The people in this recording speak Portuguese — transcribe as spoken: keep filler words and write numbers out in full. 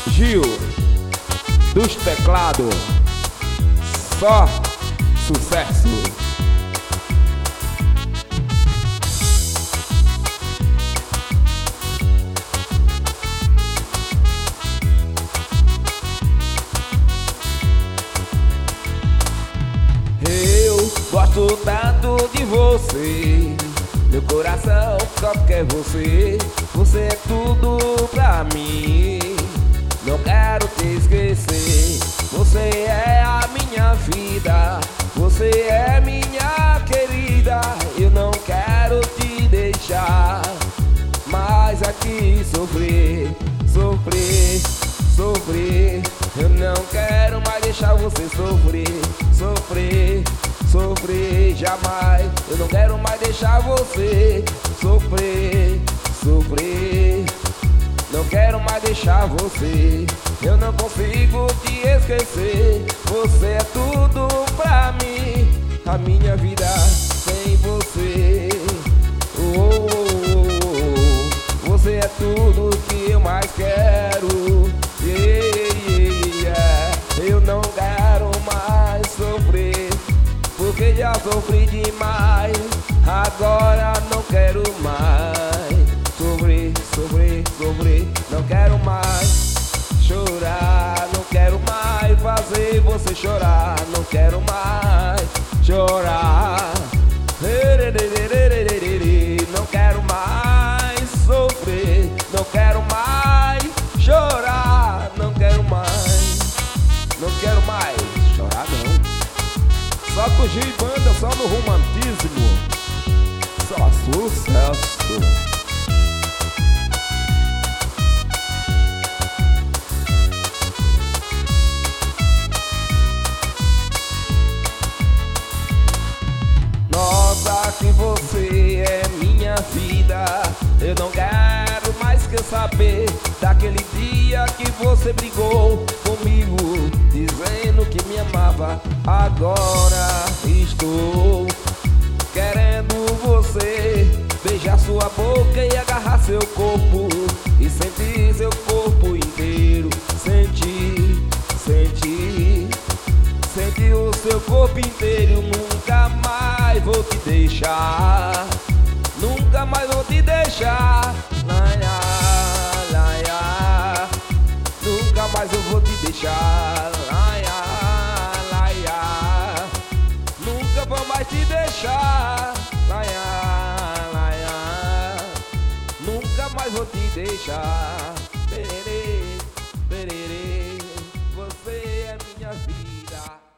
Gil dos teclados, só sucesso. Eu gosto tanto de você, meu coração só quer você. Você é tudo pra mim, não quero te esquecer. Você é a minha vida, você é minha querida. Eu não quero te deixar, mas aqui sofrer, sofrer, sofrer. Eu não quero mais deixar você sofrer, sofrer, sofrer. Jamais, eu não quero mais deixar você sofrer, sofrer. Não quero mais deixar você, eu não consigo te esquecer. Você é tudo pra mim, a minha vida sem você. Oh, oh, oh, oh. Você é tudo que eu mais quero. Yeah, yeah, yeah. Eu não quero mais sofrer, porque já sofri demais. Agora não quero mais sofrer, sofrer, sofrer. Não quero mais chorar, não quero mais fazer você chorar. Não quero mais chorar, não quero mais sofrer, não quero mais chorar. Não quero mais, não quero mais chorar não. Só com Gil e Banda, só no romantismo, só sucesso. Que você é minha vida, eu não quero mais que saber daquele dia que você brigou comigo, dizendo que me amava. Agora estou querendo você, beijar sua boca e agarrar seu corpo e sentir seu corpo inteiro. Sentir, sentir, sentir o seu corpo inteiro. Nunca mais vou te deixar, nunca mais vou te deixar. Laia, laia, nunca mais eu vou te deixar. Laia, laia, nunca vou mais te deixar. Laia, laia, nunca mais vou te deixar. Pererê, pererê, você é minha vida.